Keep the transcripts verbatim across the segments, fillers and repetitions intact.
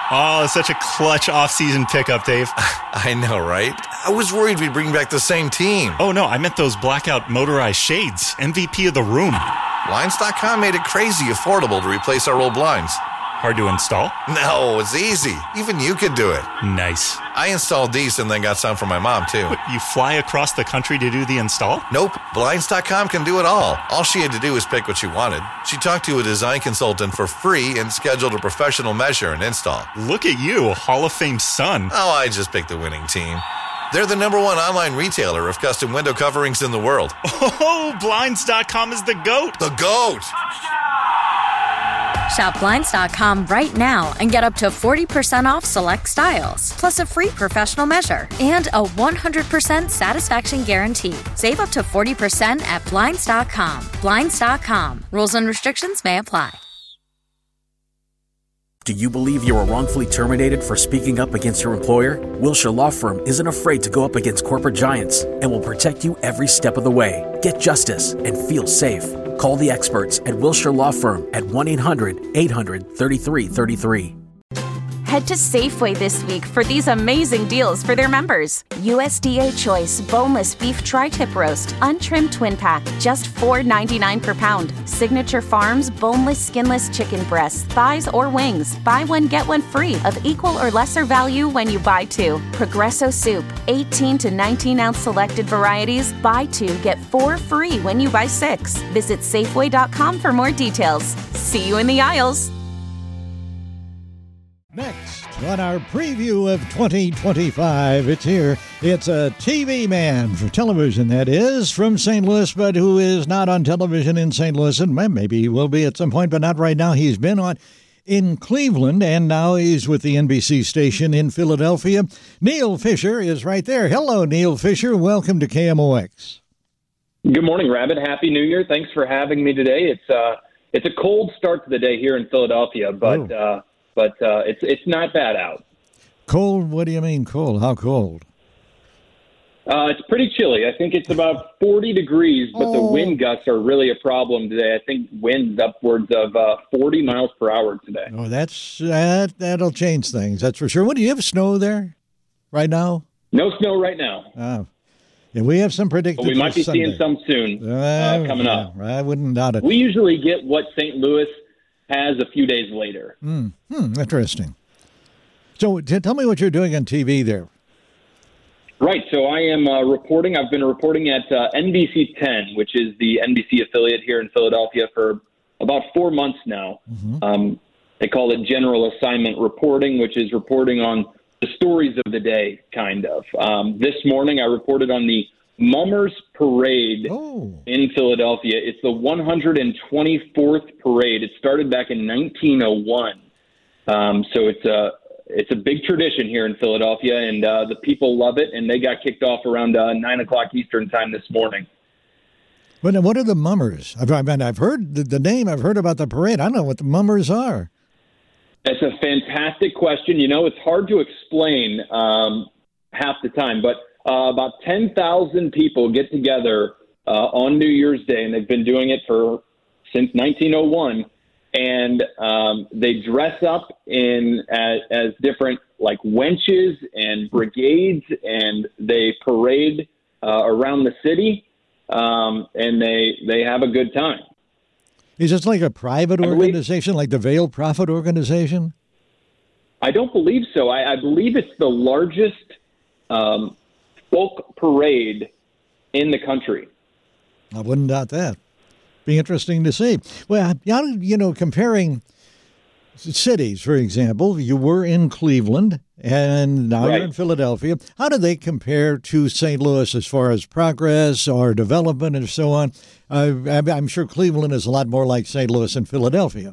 Oh, it's such a clutch off-season pickup, Dave. I know, right? I was worried we'd bring back the same team. Oh, no, I meant those blackout motorized shades. M V P of the room. Blinds dot com made it crazy affordable to replace our old blinds. Hard to install? No, it's easy. Even you could do it. Nice. I installed these and then got some for my mom, too. What, you fly across the country to do the install? Nope. Blinds dot com can do it all. All she had to do was pick what she wanted. She talked to a design consultant for free and scheduled a professional measure and install. Look at you, Hall of Fame son. Oh, I just picked the winning team. They're the number one online retailer of custom window coverings in the world. Oh, Blinds dot com is the GOAT. The GOAT! Shop Blinds dot com right now and get up to forty percent off select styles, plus a free professional measure and a one hundred percent satisfaction guarantee. Save up to forty percent at Blinds dot com. Blinds dot com. Rules and restrictions may apply. Do you believe you were wrongfully terminated for speaking up against your employer? Wilshire Law Firm isn't afraid to go up against corporate giants and will protect you every step of the way. Get justice and feel safe. Call the experts at Wilshire Law Firm at one eight hundred eight hundred thirty-three thirty-three. Head to Safeway this week for these amazing deals for their members. U S D A Choice Boneless Beef Tri-Tip Roast, Untrimmed Twin Pack, just four dollars and ninety-nine cents per pound. Signature Farms Boneless Skinless Chicken Breasts, Thighs, or Wings. Buy one, get one free of equal or lesser value when you buy two. Progresso Soup, eighteen to nineteen ounce selected varieties. Buy two, get four free when you buy six. Visit Safeway dot com for more details. See you in the aisles. Next, on our preview of twenty twenty-five, it's here. It's a T V man for television, that is, from Saint Louis, but who is not on television in Saint Louis, and maybe he will be at some point, but not right now. He's been on in Cleveland, and now he's with the N B C station in Philadelphia. Neil Fisher is right there. Hello, Neil Fisher. Welcome to K M O X. Good morning, Rabbit. Happy New Year. Thanks for having me today. It's uh, it's a cold start to the day here in Philadelphia, but... Oh. Uh, But uh, it's it's not bad out. Cold? What do you mean cold? How cold? Uh, it's pretty chilly. I think it's about forty degrees, but oh. the wind gusts are really a problem today. I think winds upwards of uh, forty miles per hour today. Oh, that's that that'll change things. That's for sure. What do you have snow there right now? No snow right now. Oh. Yeah, we have some predicted. But we might be Sunday. seeing some soon uh, uh, coming yeah, up. I wouldn't doubt it. We usually get what Saint Louis has a few days later. Mm, hmm, interesting. So t- tell me what you're doing on T V there. Right. So I am uh, reporting. I've been reporting at uh, N B C ten, which is the N B C affiliate here in Philadelphia, for about four months now. Mm-hmm. Um, they call it general assignment reporting, which is reporting on the stories of the day, kind of. Um, this morning I reported on the Mummers Parade oh. in Philadelphia. It's the one hundred twenty-fourth parade. It started back in nineteen oh one. Um, so it's a it's a big tradition here in Philadelphia, and uh, the people love it. And they got kicked off around uh, nine o'clock Eastern time this morning. But what are the Mummers? I've, I mean, I've heard the, the name. I've heard about the parade. I don't know what the Mummers are. That's a fantastic question. You know, it's hard to explain um, half the time, but Uh, about ten thousand people get together uh, on New Year's Day, and they've been doing it for since nineteen oh one. And um, they dress up in as, as different like wenches and brigades, and they parade uh, around the city, um, and they they have a good time. Is this like a private I organization, believe, like the Vail Prophet organization? I don't believe so. I, I believe it's the largest Um, folk parade in the country. I wouldn't doubt that. Be interesting to see. Well, you know, comparing cities, for example, you were in Cleveland and now right. you're in Philadelphia. How do they compare to Saint Louis as far as progress or development and so on? Uh, I'm sure Cleveland is a lot more like Saint Louis and Philadelphia.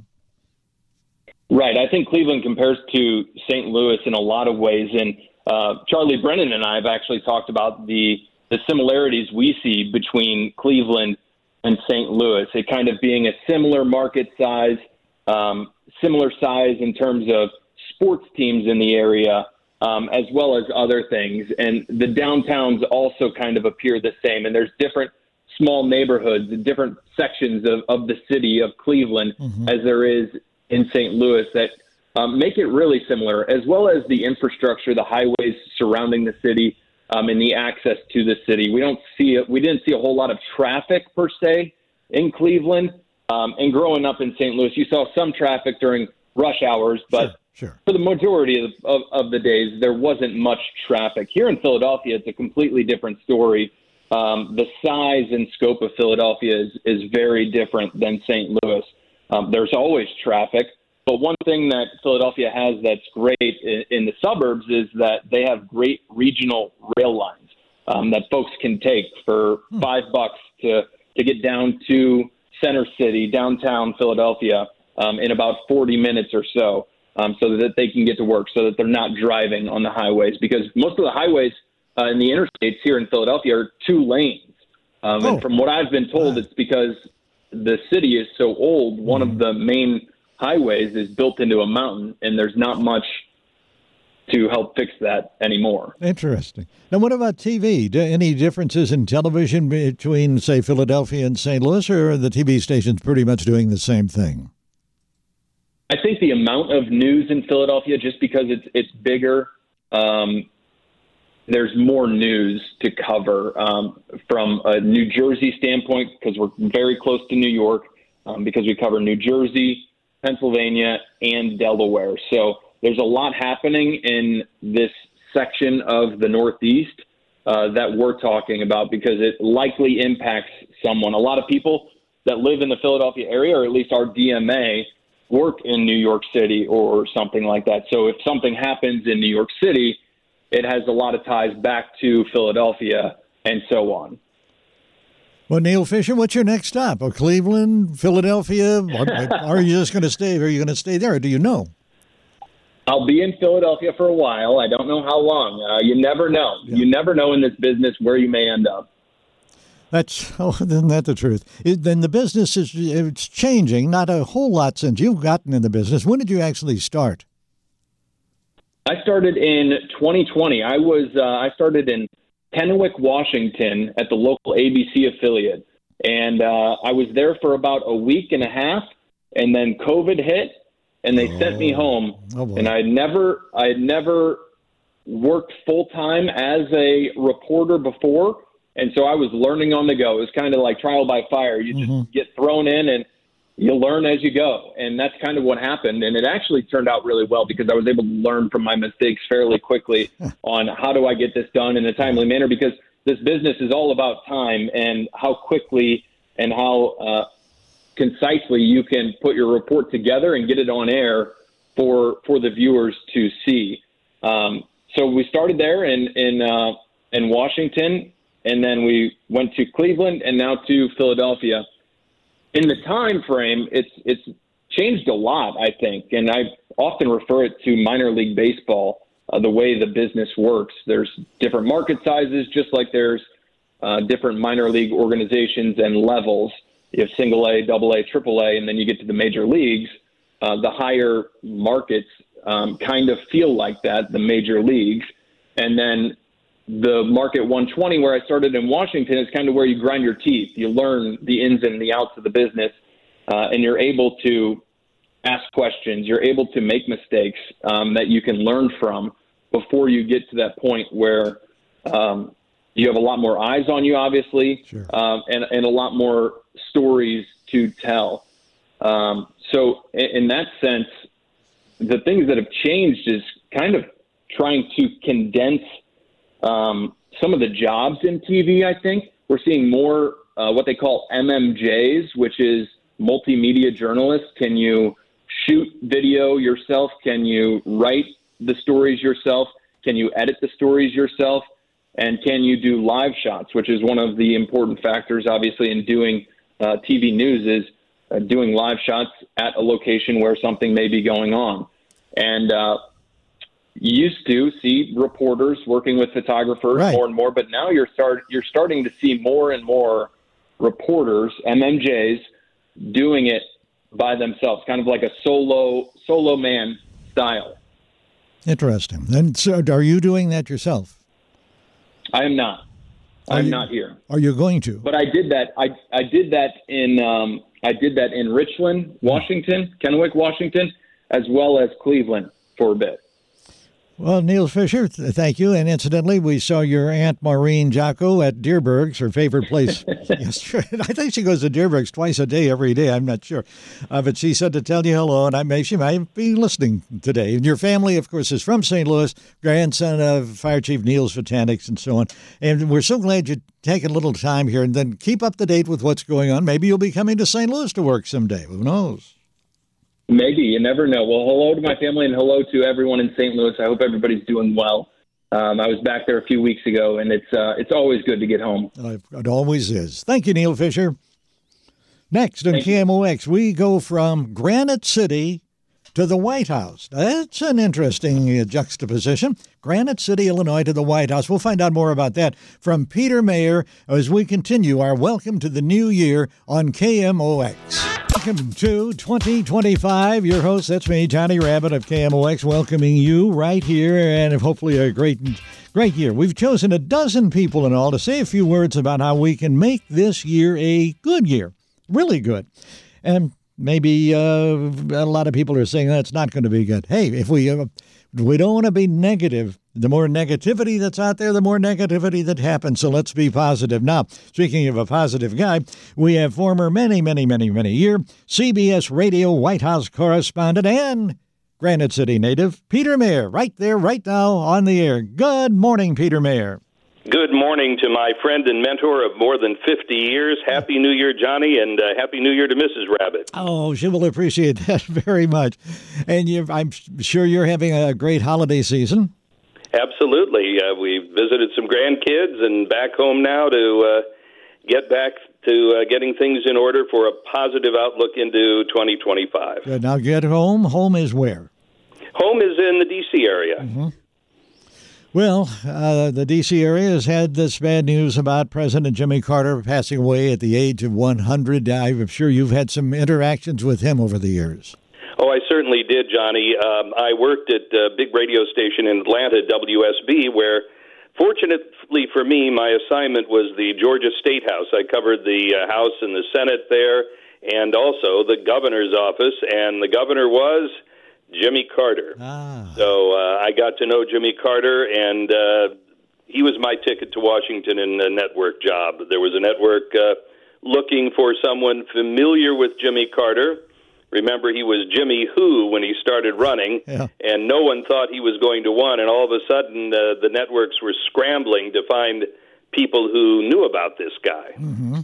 Right. I think Cleveland compares to Saint Louis in a lot of ways, and Uh, Charlie Brennan and I have actually talked about the the similarities we see between Cleveland and Saint Louis. It kind of being a similar market size, um, similar size in terms of sports teams in the area, um, as well as other things. And the downtowns also kind of appear the same. And there's different small neighborhoods, different sections of, of the city of Cleveland, mm-hmm. as there is in Saint Louis, that um, make it really similar, as well as the infrastructure, the highways surrounding the city, um, and the access to the city. We don't see it. We didn't see a whole lot of traffic per se in Cleveland. Um, and growing up in Saint Louis, you saw some traffic during rush hours, but sure, sure. for the majority of, of, of the days, there wasn't much traffic. Here in Philadelphia, it's a completely different story. Um, the size and scope of Philadelphia is, is very different than Saint Louis. Um, there's always traffic, but one thing that Philadelphia has that's great in, in the suburbs is that they have great regional rail lines um, that folks can take for hmm. five bucks to, to get down to Center City, downtown Philadelphia, um, in about forty minutes or so, um, so that they can get to work, so that they're not driving on the highways. Because most of the highways uh, in the interstates here in Philadelphia are two lanes. Um, oh. And from what I've been told, it's because the city is so old, one mm. of the main highways is built into a mountain, and there's not much to help fix that anymore. Interesting. Now, what about T V? Do any differences in television between, say, Philadelphia and Saint Louis, or are the T V stations pretty much doing the same thing? I think the amount of news in Philadelphia, just because it's it's bigger, um, there's more news to cover um, from a New Jersey standpoint, because we're very close to New York, um, because we cover New Jersey, Pennsylvania, and Delaware. So there's a lot happening in this section of the Northeast uh, that we're talking about, because it likely impacts someone. A lot of people that live in the Philadelphia area, or at least our D M A, work in New York City or something like that. So if something happens in New York City, it has a lot of ties back to Philadelphia and so on. Well, Neil Fisher, what's your next stop? Oh, Cleveland, Philadelphia? Or are you just going to stay? Are you going to stay there? Or do you know? I'll be in Philadelphia for a while. I don't know how long. Uh, you never know. Yeah. You never know in this business where you may end up. That's oh, isn't that the truth? It, then the business is it's changing. Not a whole lot since you've gotten in the business. When did you actually start? I started in twenty twenty. I was uh, I started in Kennewick, Washington, at the local A B C affiliate, and uh, I was there for about a week and a half, and then COVID hit. And they oh. sent me home, oh, and I had never, I had never worked full time as a reporter before, and so I was learning on the go. It was kind of like trial by fire. You just mm-hmm. get thrown in, and you learn as you go, and that's kind of what happened. And it actually turned out really well, because I was able to learn from my mistakes fairly quickly on how do I get this done in a timely manner, because this business is all about time and how quickly and how uh, concisely you can put your report together and get it on air for for the viewers to see. Um, so we started there in in uh, in Washington, and then we went to Cleveland, and now to Philadelphia. In the time frame, it's it's changed a lot, I think, and I often refer it to minor league baseball, uh, the way the business works. There's different market sizes, just like there's uh, different minor league organizations and levels. You have single A, double A, triple A, and then you get to the major leagues. Uh, the higher markets um, kind of feel like that, the major leagues. And then the market one twenty, where I started in Washington, is kind of where you grind your teeth. You learn the ins and the outs of the business, uh, and you're able to ask questions. You're able to make mistakes um, that you can learn from before you get to that point where um, you have a lot more eyes on you, obviously, sure. um, and, and a lot more stories to tell. Um, so in, in that sense, the things that have changed is kind of trying to condense um, some of the jobs in T V, I think. We're seeing more uh, what they call M M Js, which is multimedia journalists. Can you shoot video yourself? Can you write the stories yourself? Can you edit the stories yourself? And can you do live shots, which is one of the important factors, obviously, in doing uh, T V news, is uh, doing live shots at a location where something may be going on. And uh, you used to see reporters working with photographers right. more and more, but now you're start you're starting to see more and more reporters, M M Js, doing it by themselves, kind of like a solo solo man style. Interesting. And so, are you doing that yourself? I am not. Are I'm you, not here. Are you going to? But I did that. I I did that in um, I did that in Richland, Washington, Kennewick, Washington, as well as Cleveland for a bit. Well, Neil Fisher, th- thank you. And incidentally, we saw your Aunt Maureen Jocko at Deerberg's, her favorite place yesterday. I think she goes to Deerberg's twice a day, every day. I'm not sure. Uh, but she said to tell you hello, and I may, she might be listening today. And your family, of course, is from Saint Louis, grandson of Fire Chief Niels Vitanix and so on. And we're so glad you take a little time here and then keep up to date with what's going on. Maybe you'll be coming to Saint Louis to work someday. Who knows? Maybe. You never know. Well, hello to my family and hello to everyone in Saint Louis. I hope everybody's doing well. Um, I was back there a few weeks ago, and it's uh, it's always good to get home. Uh, it always is. Thank you, Neil Fisher. Next on K M O X, we go from Granite City to the White House. That's an interesting uh, juxtaposition. Granite City, Illinois to the White House. We'll find out more about that from Peter Mayer as we continue our Welcome to the New Year on K M O X. Welcome to twenty twenty-five. Your host, that's me, Johnny Rabbit of K M O X, welcoming you right here, and hopefully a great, great year. We've chosen a dozen people in all to say a few words about how we can make this year a good year, really good. And maybe uh, a lot of people are saying that's not going to be good. Hey, if we uh, we don't want to be negative. The more negativity that's out there, the more negativity that happens. So let's be positive. Now, speaking of a positive guy, we have former many, many, many, many year C B S Radio White House correspondent and Granite City native, Peter Mayer, right there, right now on the air. Good morning, Peter Mayer. Good morning to my friend and mentor of more than fifty years. Happy New Year, Johnny, and uh, Happy New Year to Missus Rabbit. Oh, she will appreciate that very much. And you're, I'm sure you're having a great holiday season. Absolutely. Uh, we visited some grandkids and back home now to uh, get back to uh, getting things in order for a positive outlook into twenty twenty-five. Good. Now get home. Home is where? Home is in the D C area. Mm-hmm. Well, uh, the D C area has had this bad news about President Jimmy Carter passing away at the age of one hundred. I'm sure you've had some interactions with him over the years. Oh, I certainly did, Johnny. Um, I worked at a big radio station in Atlanta, W S B, where, fortunately for me, my assignment was the Georgia State House. I covered the uh, House and the Senate there, and also the governor's office, and the governor was Jimmy Carter. Ah. So uh, I got to know Jimmy Carter, and uh, he was my ticket to Washington in a network job. There was a network uh, looking for someone familiar with Jimmy Carter. Remember, he was Jimmy Who when he started running, yeah. and no one thought he was going to win. And all of a sudden, uh, the networks were scrambling to find people who knew about this guy. Mm-hmm.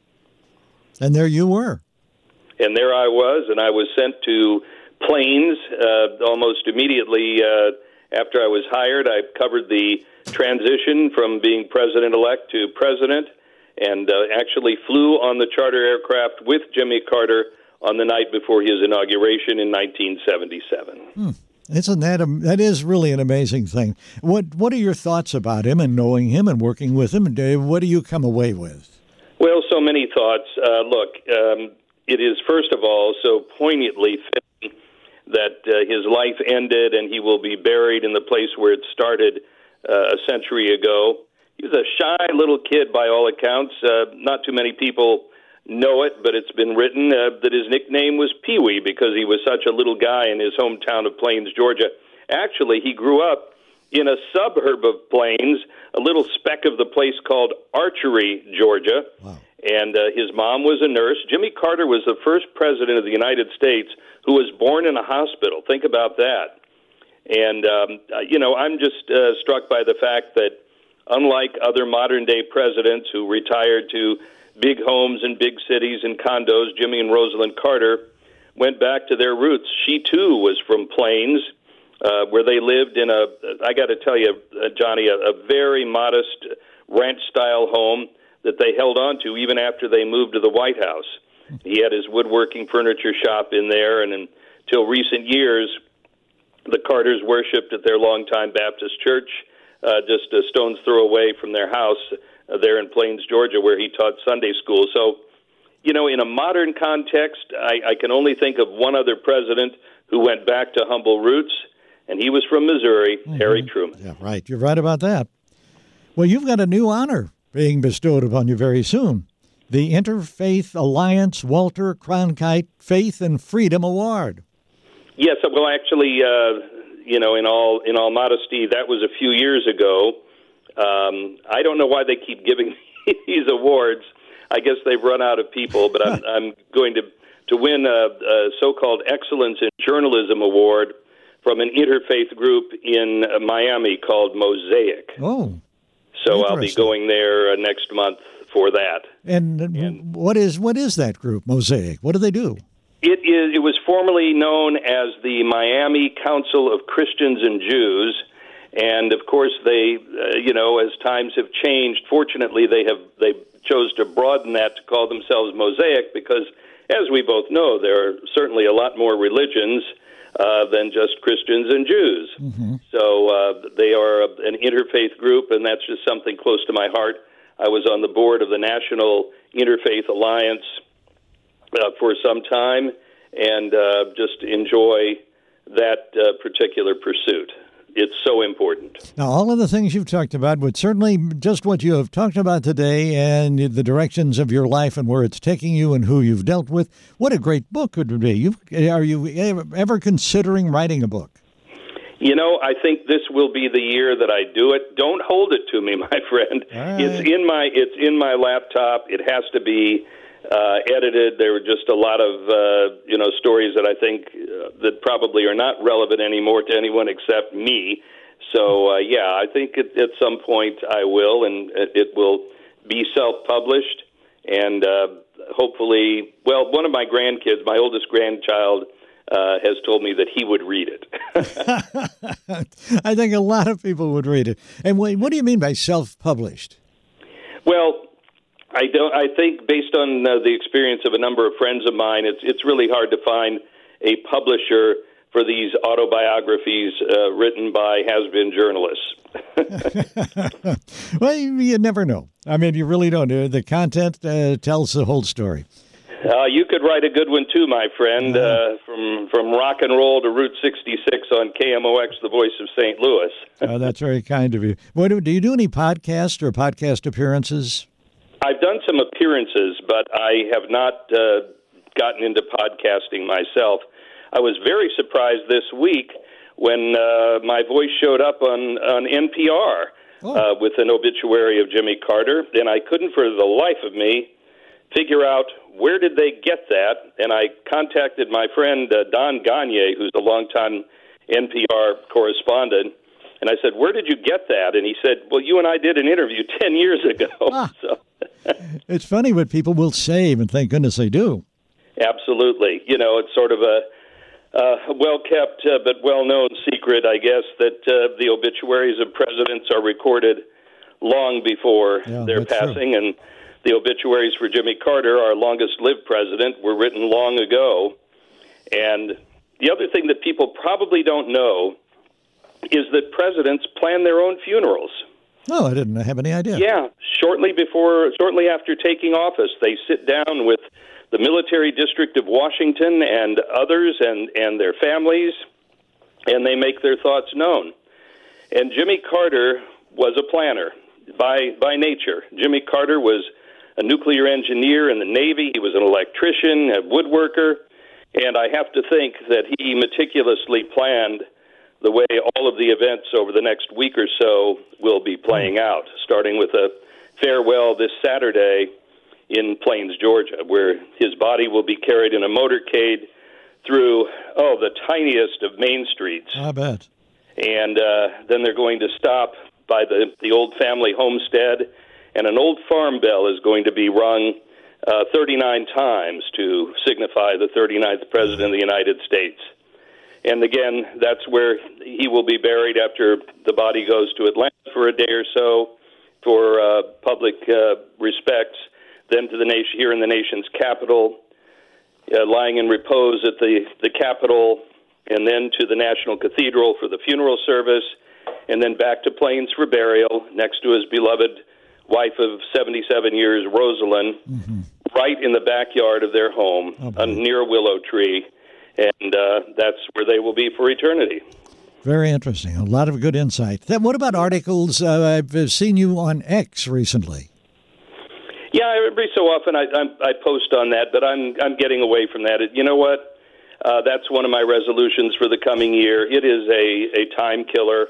And there you were. And there I was, and I was sent to Plains uh, almost immediately uh, after I was hired. I covered the transition from being president-elect to president, and uh, actually flew on the charter aircraft with Jimmy Carter on the night before his inauguration in nineteen seventy-seven. Hmm. Isn't that a, that is really an amazing thing? What What are your thoughts about him and knowing him and working with him? What do you come away with? Well, so many thoughts. Uh, look, um, it is first of all so poignantly fitting that uh, his life ended and he will be buried in the place where it started uh, a century ago. He was a shy little kid by all accounts. Uh, not too many people know it, but it's been written uh, that his nickname was Pee-wee because he was such a little guy in his hometown of Plains, Georgia. Actually, he grew up in a suburb of Plains, a little speck of the place called Archery, Georgia. Wow. And uh, his mom was a nurse. Jimmy Carter was the first president of the United States who was born in a hospital. Think about that. And, um, you know, I'm just uh, struck by the fact that unlike other modern-day presidents who retired to big homes in big cities and condos, Jimmy and Rosalind Carter went back to their roots. She, too, was from Plains, uh, where they lived in a, I got to tell you, uh, Johnny, a, a very modest ranch-style home that they held on to even after they moved to the White House. He had his woodworking furniture shop in there, and until recent years, the Carters worshipped at their longtime Baptist church, uh, just a stone's throw away from their house uh, there in Plains, Georgia, where he taught Sunday school. So, you know, in a modern context, I, I can only think of one other president who went back to humble roots, and he was from Missouri, mm-hmm. Harry Truman. Yeah, right. You're right about that. Well, you've got a new honor being bestowed upon you very soon. The Interfaith Alliance Walter Cronkite Faith and Freedom Award. Yes, well, actually, uh, you know, in all in all modesty, that was a few years ago. Um, I don't know why they keep giving these awards. I guess they've run out of people, but I'm, I'm going to, to win a, a so-called Excellence in Journalism Award from an interfaith group in uh, Miami called Mosaic. Oh, so I'll be going there uh, next month for that. And, and what is what is that group, Mosaic? What do they do? It is. It was formerly known as the Miami Council of Christians and Jews, and of course, they, uh, you know, as times have changed, fortunately, they have they chose to broaden that to call themselves Mosaic because, as we both know, there are certainly a lot more religions uh, than just Christians and Jews. Mm-hmm. So uh, they are an interfaith group, and that's just something close to my heart. I was on the board of the National Interfaith Alliance uh, for some time, and uh, just enjoy that uh, particular pursuit. It's so important. Now, all of the things you've talked about, but certainly just what you have talked about today and the directions of your life and where it's taking you and who you've dealt with, what a great book could it be. You've, are you ever considering writing a book? You know, I think this will be the year that I do it. Don't hold it to me, my friend. Right. It's in my it's in my laptop. It has to be uh, edited. There were just a lot of uh, you know stories that I think uh, that probably are not relevant anymore to anyone except me. So uh, yeah, I think at, at some point I will, and it will be self-published, and uh, hopefully, well, one of my grandkids, my oldest grandchild, Uh, has told me that he would read it. I think a lot of people would read it. And what, what do you mean by self-published? Well, I don't. I think based on uh, the experience of a number of friends of mine, it's it's really hard to find a publisher for these autobiographies uh, written by has-been journalists. Well, you, you never know. I mean, you really don't. The content uh, tells the whole story. Uh, you could write a good one too, my friend. Uh, from from rock and roll to Route sixty-six on K M O X, the voice of Saint Louis. Oh, that's very kind of you. What do, do you do any podcast or podcast appearances? I've done some appearances, but I have not uh, gotten into podcasting myself. I was very surprised this week when uh, my voice showed up on, on N P R oh. uh, with an obituary of Jimmy Carter, and I couldn't for the life of me figure out where did they get that, and I contacted my friend uh, Don Gagne, who's a longtime N P R correspondent, and I said, where did you get that? And he said, well, you and I did an interview ten years ago. Ah. So it's funny what people will save, and thank goodness they do. Absolutely. You know, it's sort of a uh, well-kept uh, but well-known secret, I guess, that uh, the obituaries of presidents are recorded long before yeah, their passing, true. and the obituaries for Jimmy Carter, our longest-lived president, were written long ago. And the other thing that people probably don't know is that presidents plan their own funerals. Oh, I didn't have any idea. Yeah, shortly before, shortly after taking office, they sit down with the military district of Washington and others and, and their families, and they make their thoughts known. And Jimmy Carter was a planner by by nature. Jimmy Carter was a nuclear engineer in the Navy. He was an electrician, a woodworker, and I have to think that he meticulously planned the way all of the events over the next week or so will be playing out, starting with a farewell this Saturday in Plains, Georgia, where his body will be carried in a motorcade through, oh, the tiniest of main streets. I bet. And uh, then they're going to stop by the, the old family homestead, and an old farm bell is going to be rung uh, thirty-nine times to signify the thirty-ninth President of the United States. And again, that's where he will be buried after the body goes to Atlanta for a day or so for uh, public uh, respects, then to the nation here in the nation's capital, uh, lying in repose at the, the Capitol, and then to the National Cathedral for the funeral service, and then back to Plains for burial next to his beloved wife of seventy-seven years, Rosalind, mm-hmm. right in the backyard of their home, oh, uh, near a willow tree, and uh, that's where they will be for eternity. Very interesting. A lot of good insight. Then what about articles? Uh, I've seen you on X recently. Yeah, every so often I, I, I post on that, but I'm I'm getting away from that. You know what? uh, that's one of my resolutions for the coming year. It is a, a time killer,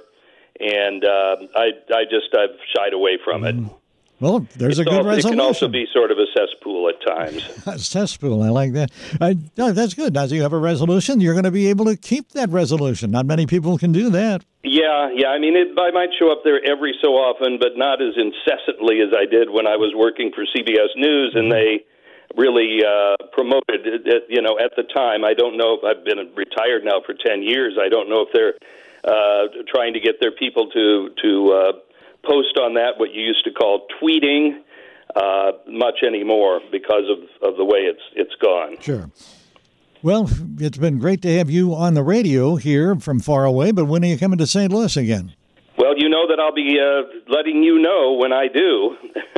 and uh, I I just I've shied away from it. Mm. Well, there's it's a good also, resolution. It can also be sort of a cesspool at times. A cesspool, I like that. I, no, that's good. Now, so you have a resolution, you're going to be able to keep that resolution. Not many people can do that. Yeah, yeah. I mean, it, I might show up there every so often, but not as incessantly as I did when I was working for C B S News, and they really uh, promoted it, it, you know, at the time. I don't know if I've been retired now for ten years. I don't know if they're uh, trying to get their people to, to uh, post on that, what you used to call tweeting, uh, much anymore because of, of the way it's it's gone. Sure. Well, it's been great to have you on the radio here from far away, but when are you coming to Saint Louis again? Well, you know that I'll be uh, letting you know when I do.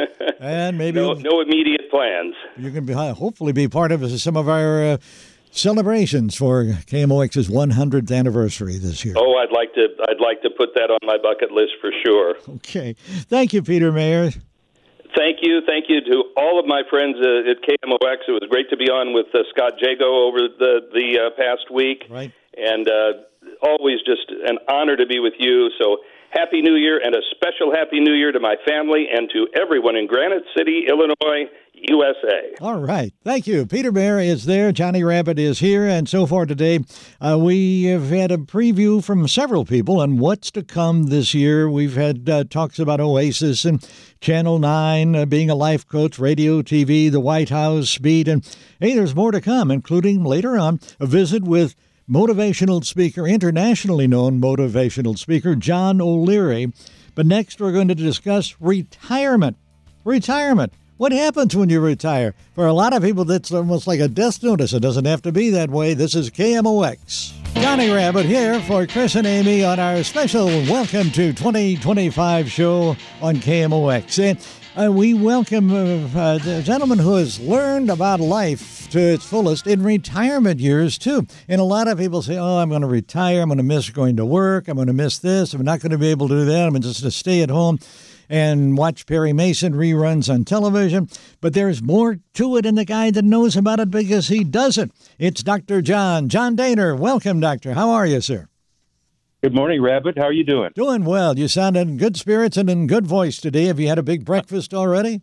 And maybe no, no immediate plans. You can be, hopefully be part of some of our uh, celebrations for K M O X's one hundredth anniversary this year. Oh, I'd like to. I'd like to put that on my bucket list for sure. Okay, thank you, Peter Mayer. Thank you, thank you to all of my friends uh, at K M O X. It was great to be on with uh, Scott Jago over the the uh, past week, right? And uh, always just an honor to be with you. So happy New Year, and a special happy New Year to my family and to everyone in Granite City, Illinois, U S A. All right. Thank you. Peter Mayer is there. Johnny Rabbit is here. And so far today, uh, we have had a preview from several people on what's to come this year. We've had uh, talks about Oasis and Channel nine, uh, being a life coach, radio, T V, the White House, speed. And, hey, there's more to come, including later on a visit with motivational speaker, internationally known motivational speaker, John O'Leary. But next, we're going to discuss retirement. Retirement. What happens when you retire? For a lot of people, that's almost like a death notice. It doesn't have to be that way. This is K M O X. Johnny Rabbit here for Chris and Amy on our special Welcome to twenty twenty-five show on K M O X. And uh, we welcome uh, uh, the gentleman who has learned about life to its fullest in retirement years, too. And a lot of people say, oh, I'm going to retire. I'm going to miss going to work. I'm going to miss this. I'm not going to be able to do that. I'm just going to stay at home and watch Perry Mason reruns on television. But there's more to it, and the guy that knows about it because he does it. It's Doctor John. John Dehner. Welcome, Doctor. How are you, sir? Good morning, Rabbit. How are you doing? Doing well. You sound in good spirits and in good voice today. Have you had a big breakfast already?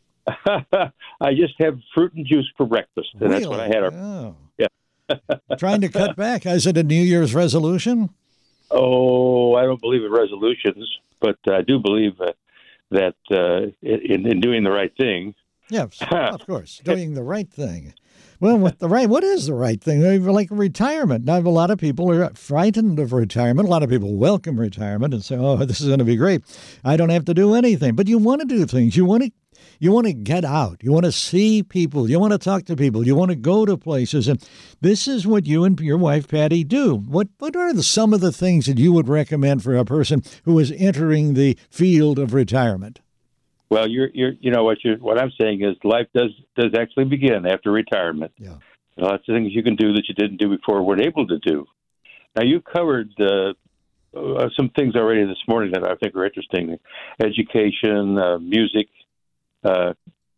I just have fruit and juice for breakfast, and really? That's what I had. Oh. Yeah. Trying to cut back. Is it a New Year's resolution? Oh, I don't believe in resolutions, but I do believe uh, that uh, in, in doing the right thing. Yes, of course, doing the right thing. Well, what the right? What is the right thing? Like retirement. Now, a lot of people are frightened of retirement. A lot of people welcome retirement and say, "Oh, this is going to be great. I don't have to do anything." But you want to do things. You want to, you want to get out. You want to see people. You want to talk to people. You want to go to places. And this is what you and your wife Patty do. What What are the, some of the things that you would recommend for a person who is entering the field of retirement? Well, you're, you're, you know, what you what I'm saying is life does does actually begin after retirement. Yeah, lots of things you can do that you didn't do before, weren't able to do. Now, you covered uh, uh, some things already this morning that I think are interesting: education, uh, music, uh,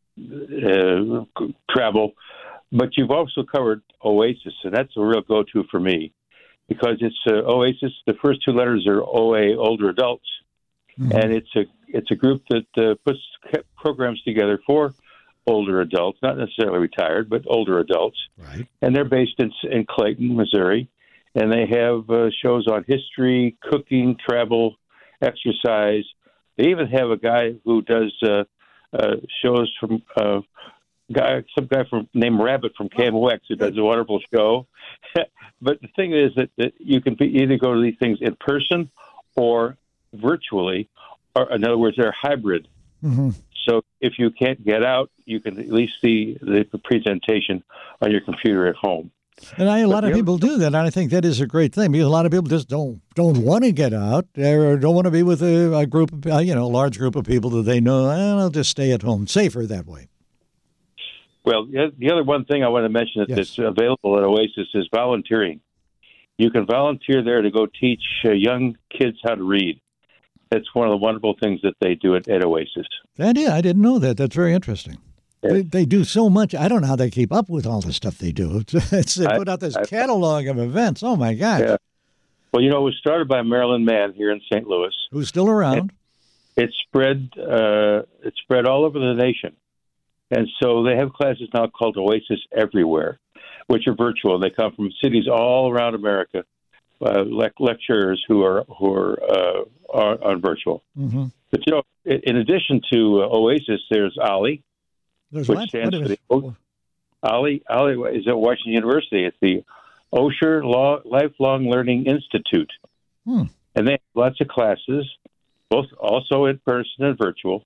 uh, travel. But you've also covered Oasis, and that's a real go-to for me because it's uh, Oasis. The first two letters are O A, older adults. Mm-hmm. And it's a it's a group that uh, puts programs together for older adults, not necessarily retired, but older adults. Right. And they're based in in Clayton, Missouri, and they have uh, shows on history, cooking, travel, exercise. They even have a guy who does uh, uh, shows from uh, guy some guy from named Rabbit from K M O X who does a wonderful show. But the thing is that, that you can be, either go to these things in person or virtually, or in other words, they're hybrid. Mm-hmm. So if you can't get out, you can at least see the presentation on your computer at home. And I, a lot but of people other, do that, and I think that is a great thing because a lot of people just don't don't want to get out or don't want to be with a, a group, of, uh, you know, a large group of people that they know. And I'll just stay at home, safer that way. Well, the other one thing I want to mention that, yes. that's available at Oasis is volunteering. You can volunteer there to go teach uh, young kids how to read. That's one of the wonderful things that they do at, at Oasis. And yeah, I didn't know that. That's very interesting. They, they do so much. I don't know how they keep up with all the stuff they do. It's, it's, they put out this I, I, catalog of events. Oh, my gosh. Yeah. Well, you know, it was started by Marilyn Mann here in Saint Louis. Who's still around. It spread, uh, it spread all over the nation. And so they have classes now called Oasis Everywhere, which are virtual. They come from cities all around America, uh, le- lecturers who are who are, uh, are on virtual. Mm-hmm. But, you know, in, in addition to uh, Oasis, there's OLLI, There's which what? stands What for is- the o- OLLI. OLLI is at Washington University. It's the Osher Law, Lifelong Learning Institute. Hmm. And they have lots of classes, both also in person and virtual.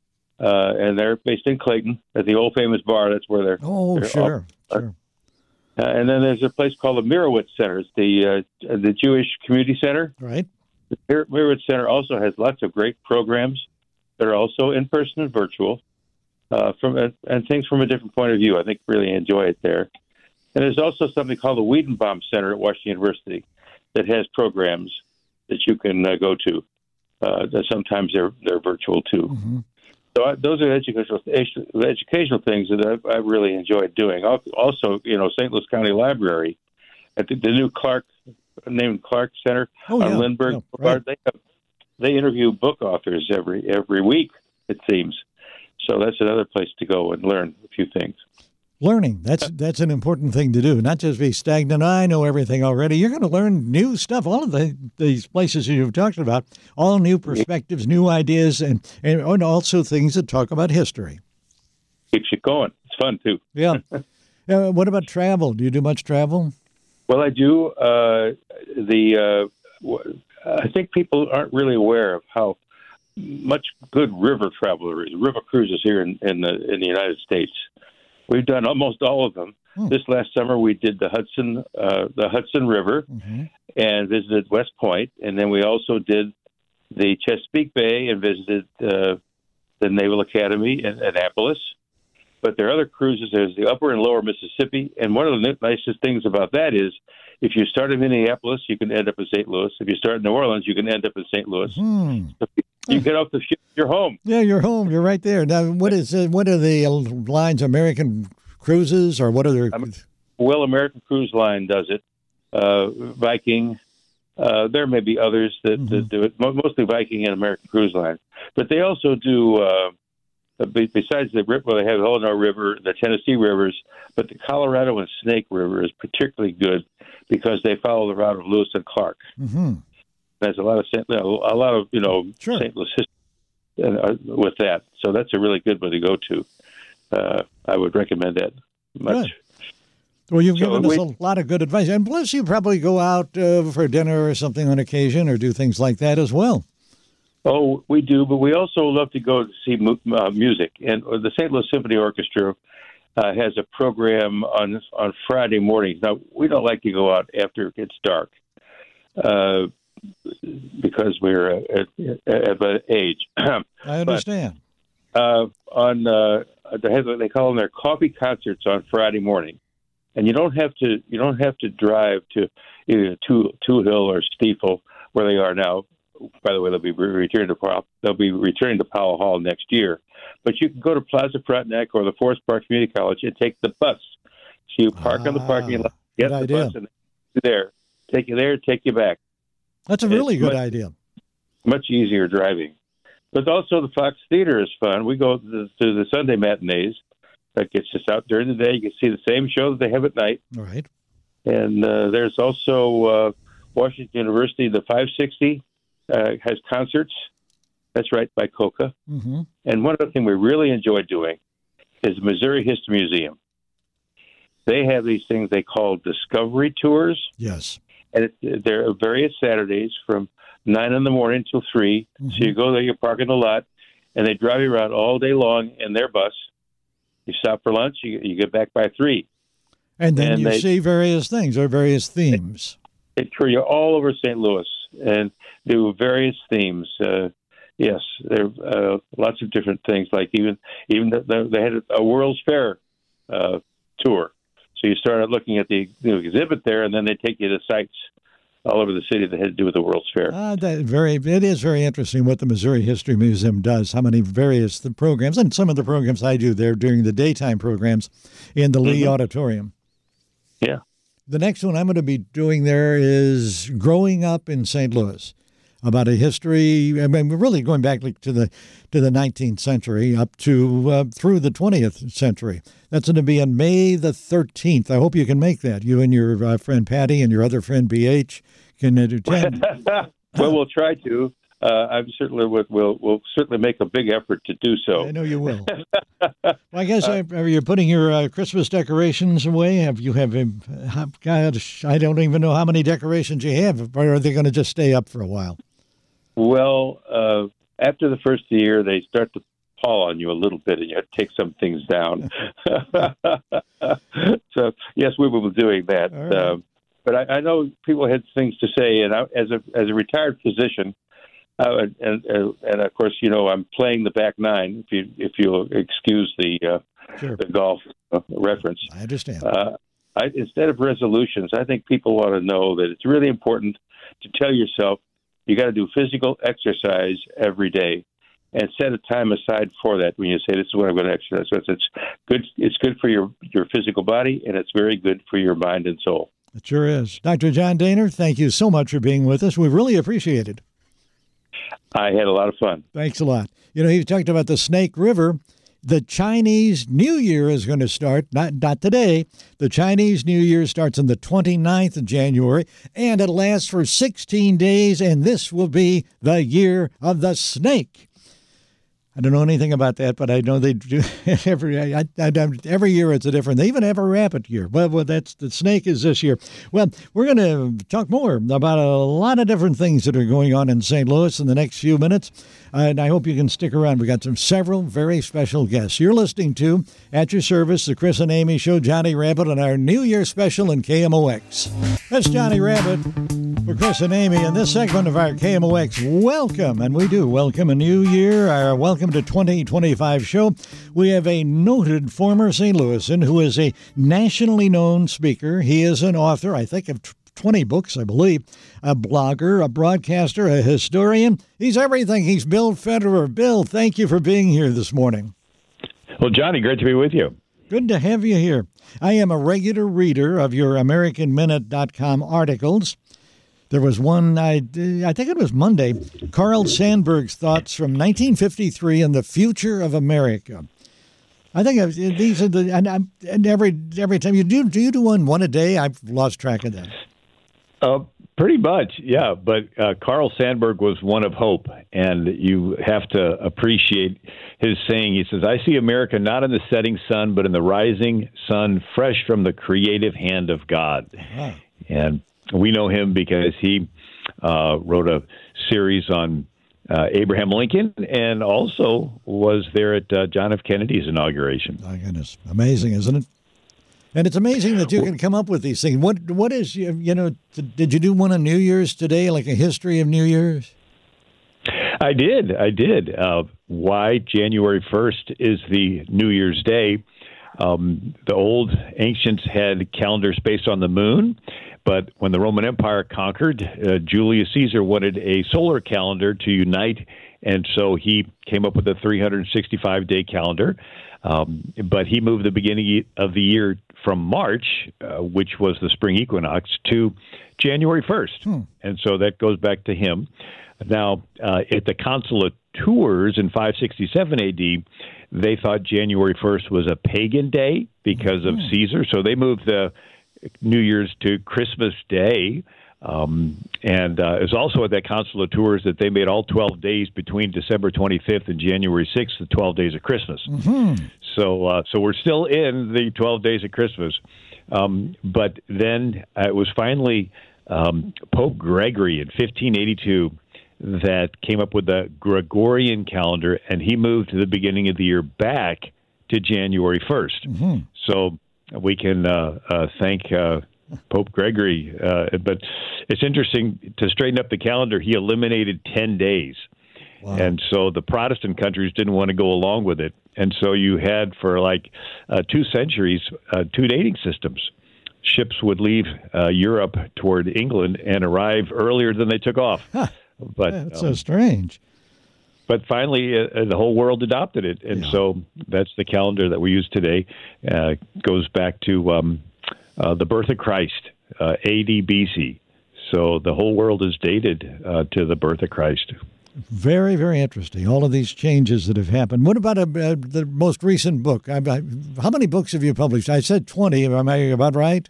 Uh, and they're based in Clayton at the old famous bar. That's where they're. Oh, they're sure. All, sure. uh, and then there's a place called the Mirowitz Center. It's the uh, the Jewish Community Center. Right. The Mir- Mirowitz Center also has lots of great programs that are also in person and virtual, uh, from uh, and things from a different point of view. I think really enjoy it there. And there's also something called the Wiedenbaum Center at Washington University that has programs that you can uh, go to. Uh, that sometimes they're they're virtual too. Mm-hmm. So I, those are educational educational things that I've, I've really enjoyed doing. Also, you know, Saint Louis County Library, at the, the new Clark, named Clark Center Oh, on yeah. Lindbergh Yeah, Boulevard. right. They have, they interview book authors every every week, it seems. So that's another place to go and learn a few things. Learning. That's that's an important thing to do. Not just be stagnant. I know everything already. You're going to learn new stuff. All of the these places you've talked about, all new perspectives, new ideas, and, and and also things that talk about history. Keeps you going. It's fun, too. Yeah. uh, what about travel? Do you do much travel? Well, I do. Uh, the uh, w- I think people aren't really aware of how much good river travel there is. River cruises here in, in the in the United States. We've done almost all of them. Hmm. This last summer, we did the Hudson, uh, the Hudson River, Mm-hmm. and visited West Point, and then we also did the Chesapeake Bay and visited uh, the Naval Academy in Annapolis. But there are other cruises. There's the Upper and Lower Mississippi, and one of the nicest things about that is if you start in Minneapolis, you can end up in Saint Louis. If you start in New Orleans, you can end up in Saint Louis. Hmm. You get off the ship, you're home. Yeah, you're home. You're right there. Now, what is uh, what are the lines? American Cruises, or what are their? Well, American Cruise Line does it. Uh, Viking. Uh, there may be others that, Mm-hmm. that do it. Mo- Mostly Viking and American Cruise Line, but they also do. Uh, besides the river, well, they have the Illinois River, the Tennessee rivers, but the Colorado and Snake River is particularly good because they follow the route of Lewis and Clark. Mm-hmm. There's a lot of Saint, a lot of you know Sure. Saint Louis history uh, with that, so that's a really good one to go to. Uh, I would recommend that much. Good. Well, you've So given us we- a lot of good advice, and plus, you probably go out uh, for dinner or something on occasion, or do things like that as well. Oh, we do, but we also love to go to see mu- uh, music, and the Saint Louis Symphony Orchestra uh, has a program on on Friday mornings. Now, we don't like to go out after it gets dark. Uh, because we're at, at an age. I understand. But, uh, on uh, they have they call them their coffee concerts on Friday morning, and you don't have to you don't have to drive to either Two Two Hill or Steeple where they are now. By the way, they'll be returning to Powell, they'll be returning to Powell Hall next year. But you can go to Plaza Frontenac or the Forest Park Community College and take the bus. So you park ah, on the parking lot, get the idea. bus, and there, take you there, take you back. That's a really It's good much, idea. Much easier driving. But also the Fox Theater is fun. We go to the, to the Sunday matinees. That gets us out during the day. You can see the same show that they have at night. All right. And uh, there's also uh, Washington University, the five sixty uh, has concerts. That's right, by Coca. Mm-hmm. And one other thing we really enjoy doing is the Missouri History Museum. They have these things they call discovery tours. Yes. And it, there are various Saturdays from nine in the morning till three. Mm-hmm. So you go there, you park in the lot, and they drive you around all day long in their bus. You stop for lunch, you, you get back by three. And then And you they- see various things or various themes. They tour you all over Saint Louis and do various themes. Uh, yes, there are uh, lots of different things. Like even even the, the, they had a World's Fair uh, tour. So you start out looking at the you know, exhibit there, and then they take you to sites all over the city that had to do with the World's Fair. Uh, that very, it is very interesting what the Missouri History Museum does, how many various the programs, and some of the programs I do there during the daytime programs in the Lee Mm-hmm. Auditorium. Yeah. The next one I'm going to be doing there is Growing Up in Saint Louis, about a history. I mean, we're really going back to the to the nineteenth century up to uh, through the twentieth century. That's going to be on May the thirteenth. I hope you can make that. You and your uh, friend Patty and your other friend B H can attend. Well, we'll try to. Uh, I'm certainly will will will certainly make a big effort to do so. I know you will. Well, I guess uh, are you putting your uh, Christmas decorations away? Have you have? Uh, God, I don't even know how many decorations you have. Or are they going to just stay up for a while? Well, uh, after the first year, they start to pall on you a little bit, and you have to take some things down. So, yes, we will be doing that. Right. Uh, but I, I know people had things to say, and I, as a as a retired physician, uh, and, and and of course, you know, I'm playing the back nine. If you if you'll excuse the uh, Sure. the golf uh, reference, I understand. Uh, I, instead of resolutions, I think people want to know that it's really important to tell yourself you got to do physical exercise every day, and set a time aside for that. When you say this is what I'm going to exercise, so it's good. It's good for your your physical body, and it's very good for your mind and soul. It sure is. Doctor John Dehner, thank you so much for being with us. We really appreciate it. I had a lot of fun. Thanks a lot. You know, you talked about the Snake River. The Chinese New Year is going to start, not, not today. The Chinese New Year starts on the twenty-ninth of January, and it lasts for sixteen days, and this will be the year of the snake. I don't know anything about that, but I know they do every I, I, every year it's a different. They even have a rabbit year. Well, well, that's the snake is this year. Well, we're going to talk more about a lot of different things that are going on in Saint Louis in the next few minutes, uh, and I hope you can stick around. We got some several very special guests. You're listening to At Your Service, the Chris and Amy Show. Johnny Rabbit on our New Year special in K M O X. That's Johnny Rabbit for Chris and Amy in this segment of our K M O X Welcome, and we do welcome a new year. Our Welcome to twenty twenty-five show. We have a noted former Saint Louisan who is a nationally known speaker. He is an author, I think, of twenty books, I believe, a blogger, a broadcaster, a historian. He's everything. He's Bill Federer. Bill, thank you for being here this morning. Well, Johnny, great to be with you. Good to have you here. I am a regular reader of your American Minute dot com articles. There was one, I, I think it was Monday, Carl Sandburg's thoughts from nineteen fifty-three on the future of America. I think I've, these are the, and, I'm, and every every time you do, do you do one, one a day? I've lost track of that. Uh, pretty much, yeah. But uh, Carl Sandburg was one of hope, and you have to appreciate his saying. He says, I see America not in the setting sun, but in the rising sun, fresh from the creative hand of God. Uh-huh. And we know him because he uh, wrote a series on uh, Abraham Lincoln and also was there at uh, John F. Kennedy's inauguration. My goodness. Amazing, isn't it? And it's amazing that you can come up with these things. What What is, you know, did you do one on New Year's today, like a history of New Year's? I did. I did. Uh, why January first is the New Year's Day. Um, the old ancients had calendars based on the moon. But when the Roman Empire conquered, uh, Julius Caesar wanted a solar calendar to unite, and so he came up with a three hundred sixty-five day calendar. Um, but he moved the beginning of the year from March, uh, which was the spring equinox, to January first. Hmm. And so that goes back to him. Now, uh, at the Consular Tours in five sixty-seven A D, they thought January first was a pagan day because mm-hmm. of Caesar, so they moved the New Year's to Christmas Day. Um, and uh, it was also at that Consular Tours that they made all twelve days between December twenty-fifth and January sixth, the twelve days of Christmas. Mm-hmm. So uh, so we're still in the twelve days of Christmas. Um, but then uh, it was finally um, Pope Gregory in fifteen eighty-two that came up with the Gregorian calendar, and he moved the beginning of the year back to January first. Mm-hmm. So we can uh, uh, thank uh, Pope Gregory. Uh, but it's interesting, to straighten up the calendar, he eliminated ten days. Wow. And so the Protestant countries didn't want to go along with it. And so you had for like uh, two centuries, uh, two dating systems. ships would leave uh, Europe toward England and arrive earlier than they took off. Huh. But That's um, so strange. But finally, uh, the whole world adopted it, and Yeah. so that's the calendar that we use today. Uh, goes back to um, uh, the birth of Christ, uh, A D B C. So the whole world is dated uh, to the birth of Christ. Very, very interesting. All of these changes that have happened. What about uh, uh, the most recent book? I, I, how many books have you published? I said twenty. Am I about right?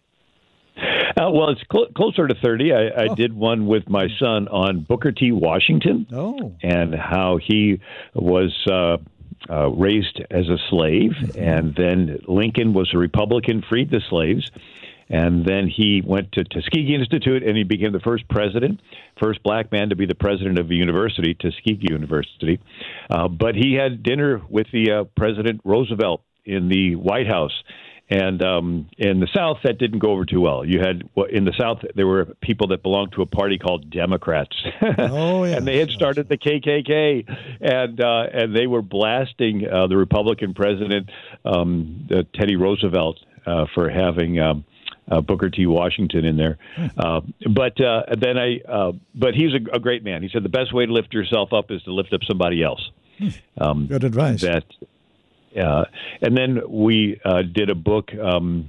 Uh, well, it's cl- closer to thirty. I, I Oh. did one with my son on Booker T. Washington Oh. and how he was uh, uh, raised as a slave, and then Lincoln was a Republican, freed the slaves, and then he went to Tuskegee Institute, and he became the first president, first black man to be the president of a university, Tuskegee University. Uh, but he had dinner with the uh, President Roosevelt in the White House. And um, in the South, that didn't go over too well. You had well, in the South, there were people that belonged to a party called Democrats, Oh, yeah. and they had started the K K K, and uh, and they were blasting uh, the Republican president, um, uh, Teddy Roosevelt, uh, for having um, uh, Booker T. Washington in there. Uh, but uh, then I, uh, but he's a, a great man. He said the best way to lift yourself up is to lift up somebody else. Um, Good advice. That. Uh, and then we uh, did a book um,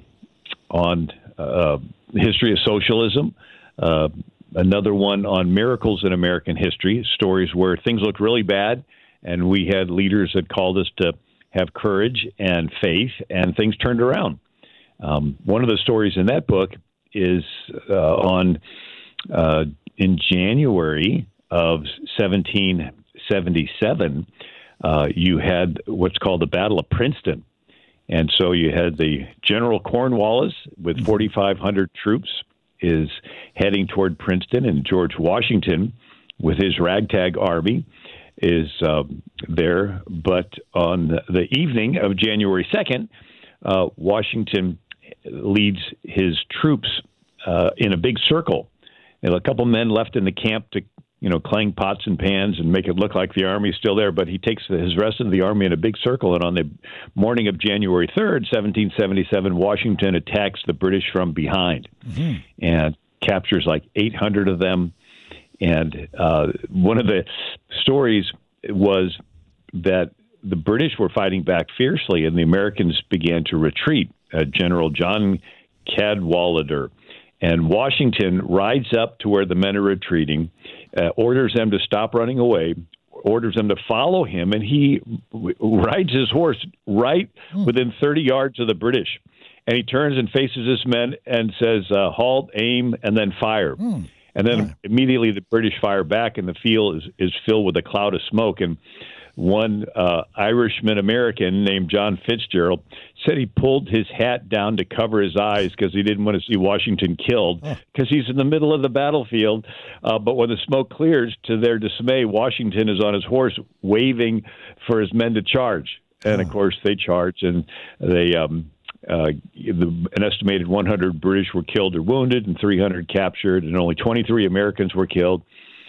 on uh, the history of socialism, uh, another one on miracles in American history, stories where things looked really bad, and we had leaders that called us to have courage and faith, and things turned around. Um, one of the stories in that book is uh, on uh, in January of seventeen seventy-seven. Uh, you had what's called the Battle of Princeton. And so you had the General Cornwallis with forty-five hundred troops is heading toward Princeton, and George Washington with his ragtag army is uh, there. But on the evening of January second, uh, Washington leads his troops uh, in a big circle. And a couple men left in the camp to you know, clang pots and pans and make it look like the army's still there. But he takes his rest of the army in a big circle. And on the morning of January third, seventeen seventy-seven, Washington attacks the British from behind mm-hmm. and captures like eight hundred of them. And uh, one of the stories was that the British were fighting back fiercely, and the Americans began to retreat. Uh, General John Cadwalader. And Washington rides up to where the men are retreating, uh, orders them to stop running away, orders them to follow him, and he w- rides his horse right mm. within thirty yards of the British. And he turns and faces his men and says, uh, halt, aim, and then fire. Mm. And then yeah. immediately the British fire back, and the field is, is filled with a cloud of smoke. And one uh, Irishman-American named John Fitzgerald said he pulled his hat down to cover his eyes because he didn't want to see Washington killed because he's in the middle of the battlefield. Uh, but when the smoke clears, to their dismay, Washington is on his horse waving for his men to charge. And, of course, they charge, and they um, uh, the, an estimated one hundred British were killed or wounded and three hundred captured, and only twenty-three Americans were killed.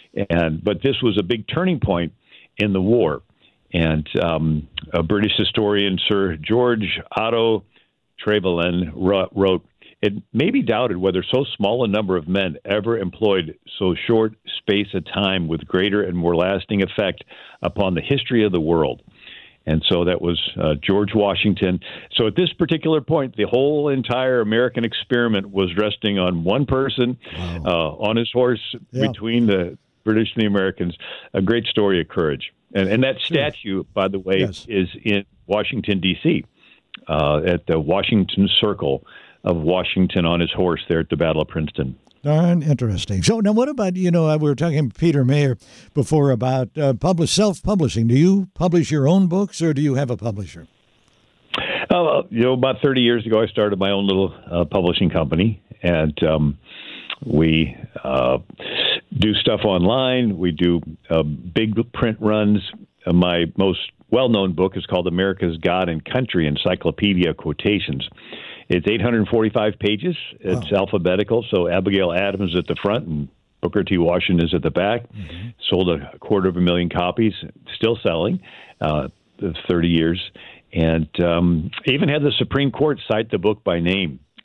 And But this was a big turning point in the war. And um, a British historian, Sir George Otto Trevelyan, wrote, it may be doubted whether so small a number of men ever employed so short space of time with greater and more lasting effect upon the history of the world. And so that was uh, George Washington. So at this particular point, the whole entire American experiment was resting on one person wow. uh, on his horse yeah. between the British and the Americans. A great story of courage. And, and that statue, by the way, yes. is in Washington, D C, uh, at the Washington Circle of Washington on his horse there at the Battle of Princeton. Darn interesting. So now what about, you know, we were talking to Peter Mayer before about uh, publish, self-publishing. Do you publish your own books, or do you have a publisher? Uh, you know, about thirty years ago, I started my own little uh, publishing company, and um, we uh, do stuff online. We do uh, big print runs. Uh, my most well-known book is called America's God and Country Encyclopedia Quotations. It's eight hundred forty-five pages. It's wow. alphabetical, so Abigail Adams is at the front and Booker T. Washington is at the back. Mm-hmm. Sold a quarter of a million copies, still selling, uh, thirty years. And um, even had the Supreme Court cite the book by name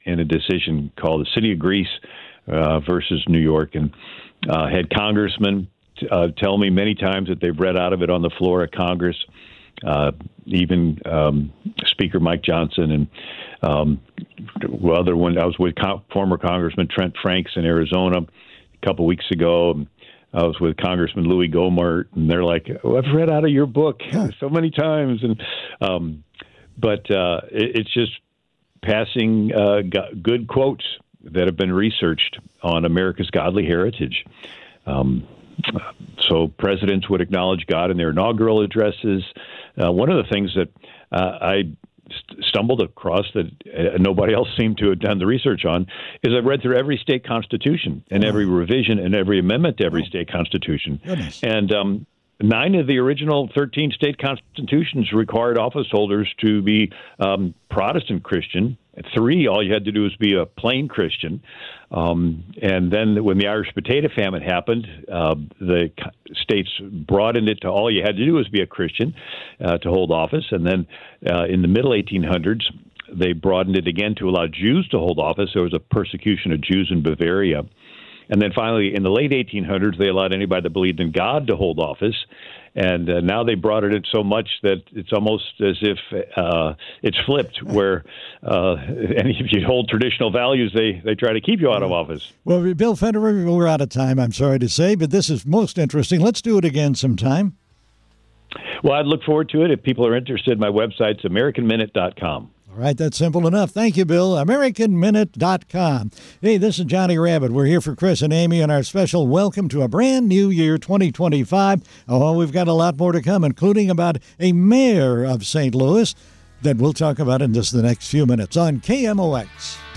in a decision called the City of Greece uh, versus New York, and uh, had congressmen uh, tell me many times that they've read out of it on the floor of Congress. Uh, even um, Speaker Mike Johnson and um, well, other one. I was with co- former Congressman Trent Franks in Arizona a couple weeks ago. And I was with Congressman Louis Gohmert, and they're like, oh, "I've read out of your book so many times." And um, but uh, it, it's just passing uh, good quotes that have been researched on America's godly heritage. Um, so presidents would acknowledge God in their inaugural addresses. Uh, one of the things that uh, I st- stumbled across that uh, nobody else seemed to have done the research on is I've read through every state constitution and every revision and every amendment to every state constitution. Goodness. And um, nine of the original thirteen state constitutions required office holders to be um, Protestant Christian. Three, all you had to do was be a plain Christian. Um, and then when the Irish potato famine happened, uh, the states broadened it to all you had to do was be a Christian uh, to hold office. And then uh, in the middle eighteen hundreds, they broadened it again to allow Jews to hold office. There was a persecution of Jews in Bavaria. And then finally, in the late eighteen hundreds, they allowed anybody that believed in God to hold office. And uh, now they broadened it so much that it's almost as if uh, it's flipped, where uh, and if you hold traditional values, they, they try to keep you out of office. Well, Bill Federer, we're out of time, I'm sorry to say, but this is most interesting. Let's do it again sometime. Well, I'd look forward to it. If people are interested, my website's American Minute dot com. All right, that's simple enough. Thank you, Bill. American Minute dot com. Hey, this is Johnny Rabbit. We're here for Chris and Amy on our special welcome to a brand new year, twenty twenty-five. Oh, we've got a lot more to come, including about a mayor of Saint Louis that we'll talk about in just the next few minutes on K M O X.